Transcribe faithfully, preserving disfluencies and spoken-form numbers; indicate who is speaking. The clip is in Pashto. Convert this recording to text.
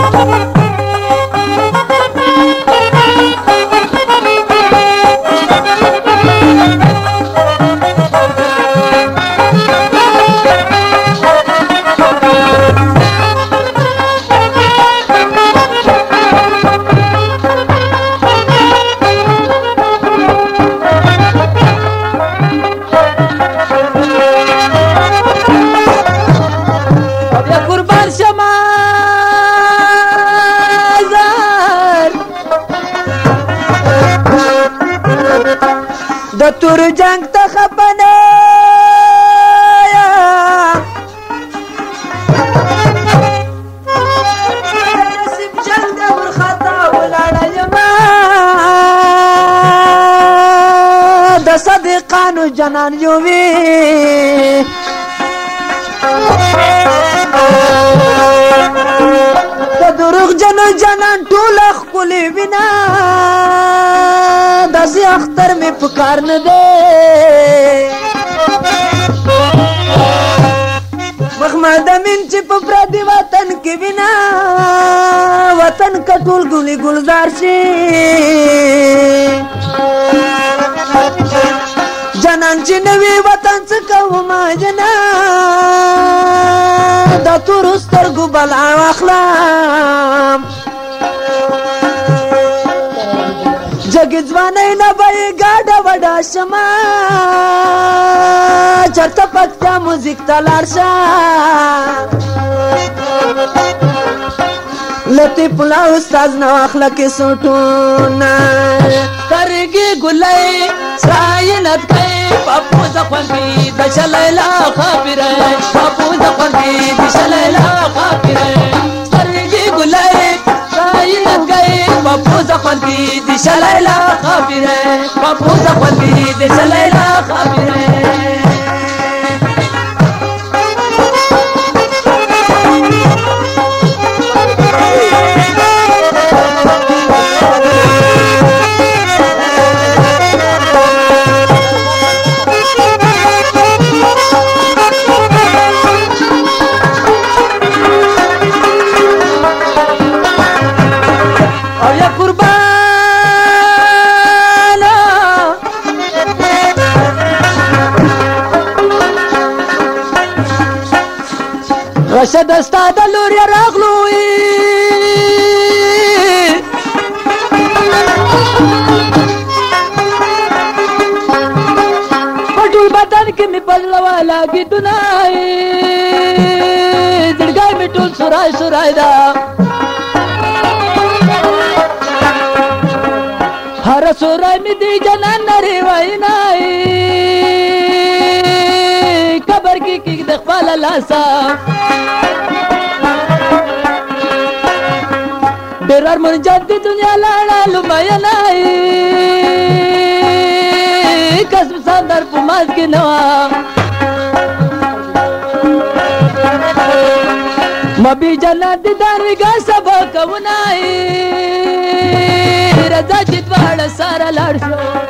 Speaker 1: د تور جنگ ته خپنه نصیب جنگ ته ورخطا ولاړه یما د صدیقانو جنان یووي د دروغ جنو جنان ټول ښکلې وینا داسې اختر مې په کار نه دی محمد امین چې په پردي وطن کې وینا وطن که ټول ګلې ګلزار شي جنان چې نوي وطن څه کومه جنا د تورو سترګو بلا واخلم جګې ځوانۍ نه به یې ګاډه وډه شمه چېرته پکتیا موزیک ته لاړ شه لطیف الله استاد نه واخله کیسټونه سترګې ګلۍ سرایلت کوي پپوزه خوندي د شلیلا خبره پپوزه خوندي د شلیلا خبره سترګې ګلۍ سرایلت کوي پپوزه خوندي د شلیلا خبره پپوزه خوندي د شلیلا خبره رشد استاد لوري راغلوي پټول بدن کې می پلوا لاګي دنای زړګای می ټول سورای سورای دا هر سورای می دی جنان نری وای نای قبر کې کې د خپل لاسا ډېر منجد د دنیا لاړه لومای نای قسم سندر په ماز کې نو مبي جنت دار وګا سبا کوونای رضا چې دواړه سره لاړ شو